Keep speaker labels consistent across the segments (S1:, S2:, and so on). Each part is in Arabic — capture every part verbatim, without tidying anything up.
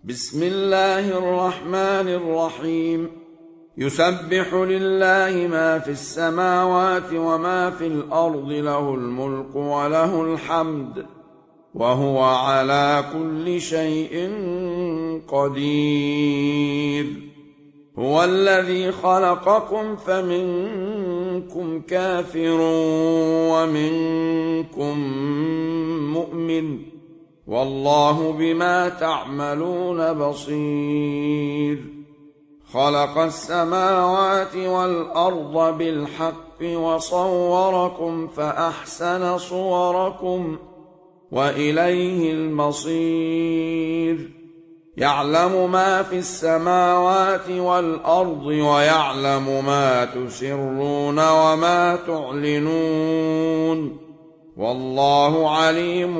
S1: بسم الله الرحمن الرحيم يسبح لله ما في السماوات وما في الأرض له الملك وله الحمد وهو على كل شيء قدير هو الذي خلقكم فمنكم كافر ومنكم مؤمن والله بما تعملون بصير خلق السماوات والأرض بالحق وصوركم فأحسن صوركم وإليه المصير يعلم ما في السماوات والأرض ويعلم ما تسرون وما تعلنون والله عليم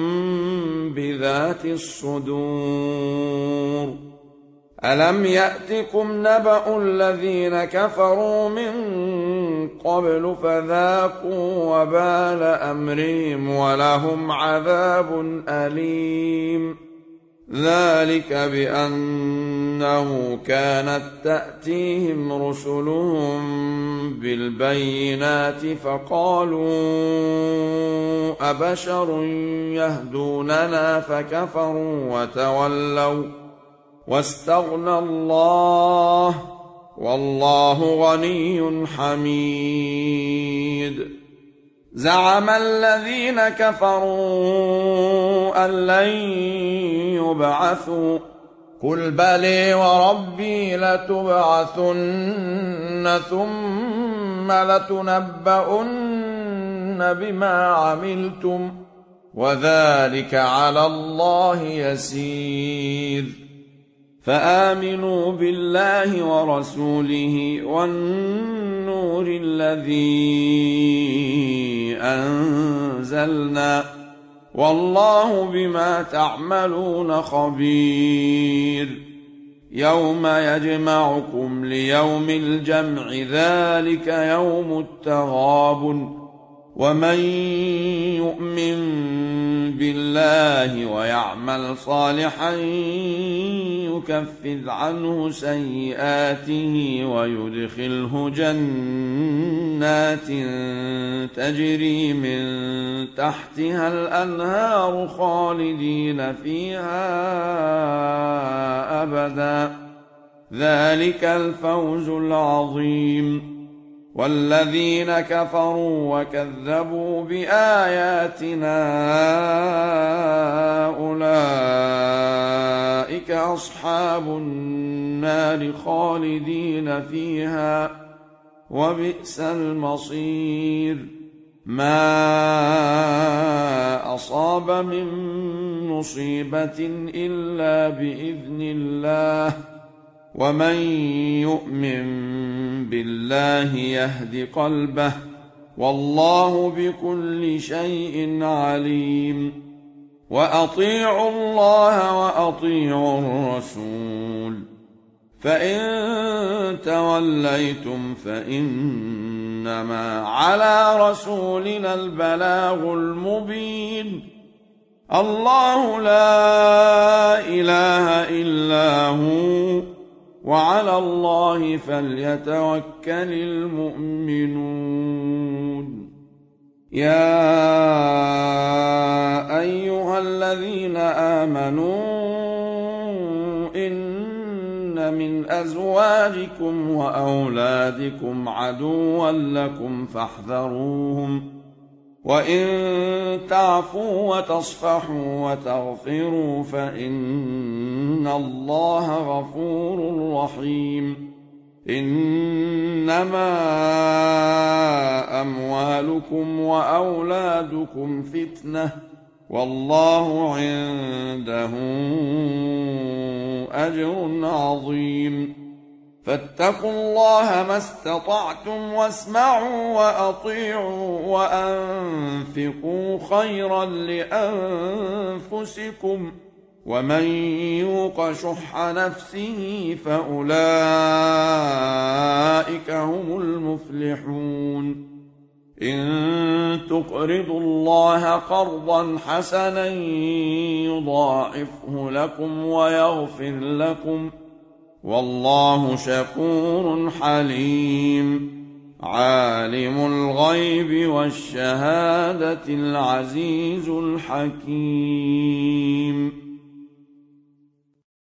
S1: بذات الصدور ألم يأتكم نبأ الذين كفروا من قبل فذاقوا وبال أمرهم ولهم عذاب أليم ذلك بأنه كانت تأتيهم رسلهم بالبينات فقالوا أبشر يهدوننا فكفروا وتولوا واستغنى الله والله غني حميد زعم الذين كفروا أن لن يبعثوا قل بلى وربي لتبعثن ثم لتنبؤن بما عملتم وذلك على الله يسير فآمنوا بالله ورسوله والنور الذي أنزلنا والله بما تعملون خبير يوم يجمعكم ليوم الجمع ذلك يوم التغابن ومن يؤمن بالله ويعمل صالحا يكفر عنه سيئاته ويدخله جنات تجري من تحتها الأنهار خالدين فيها أبدا ذلك الفوز العظيم والذين كفروا وكذبوا بآياتنا أولئك أصحاب النار خالدين فيها وبئس المصير ما أصاب من مصيبة إلا بإذن الله ومن يؤمن بالله يهد قلبه والله بكل شيء عليم وأطيعوا الله وأطيعوا الرسول فإن توليتم فإنما على رسولنا البلاغ المبين الله لا إله إلا هو وعلى الله فليتوكل المؤمنون يا أيها الذين آمنوا إن من أزواجكم وأولادكم عدوا لكم فاحذروهم وإن تعفوا وتصفحوا وتغفروا فإن الله غفور رحيم إنما أموالكم وأولادكم فتنة والله عنده أجر عظيم فاتقوا الله ما استطعتم واسمعوا وأطيعوا وأنفقوا خيرا لأنفسكم ومن يوق شح نفسه فأولئك هم المفلحون إن تقرضوا الله قرضا حسنا يضاعفه لكم ويغفر لكم، والله شكور حليم. عالم الغيب والشهادة العزيز الحكيم.